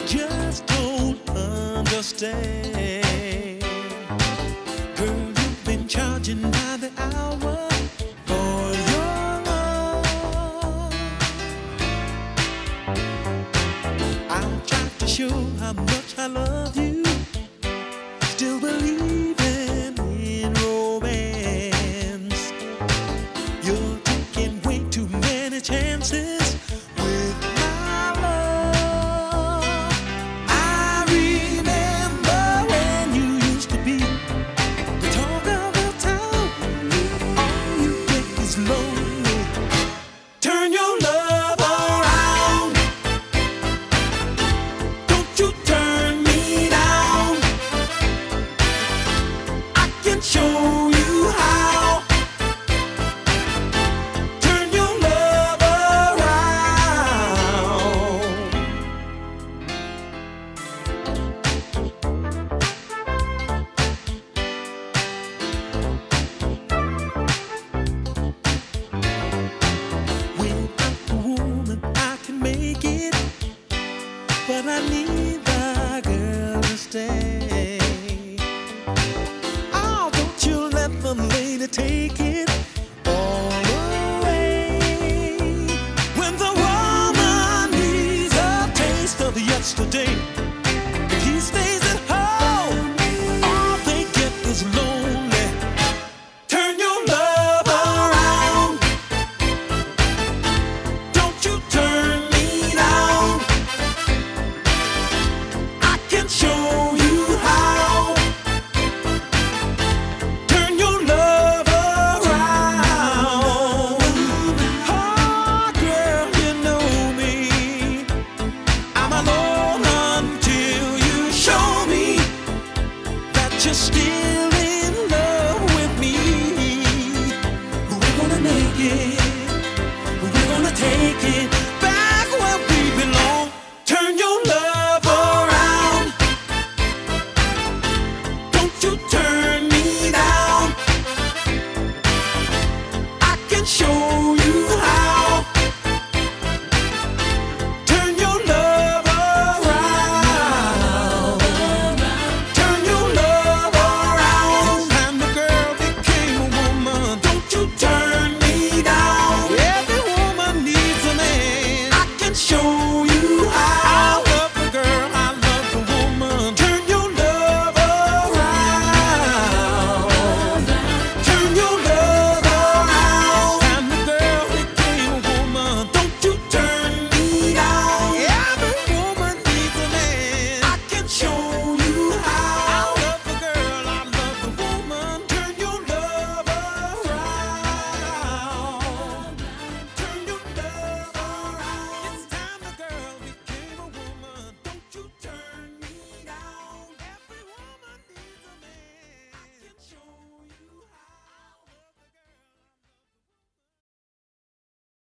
just don't understand. Girl, you've been charging by the hour for your love. I'll try to show how much I love you. Still believing in romance. You're taking way too many chances with my love. I remember when you used to be the talk of the town. All you get is lonely. Turn your love around. Don't you turn me down. I can show you how. Turn your love around. Without the woman, I can make it, but I need the girl to stay. Oh, don't you let the lady take it all away. When the woman needs a taste of yesterday, if he stays at home, all they get is lonely. Turn your love around. Don't you turn me down. I can show you how. Turn your love around. Oh, girl, you know me. I'm alone until you show me that you're still in love with me. We're gonna make it.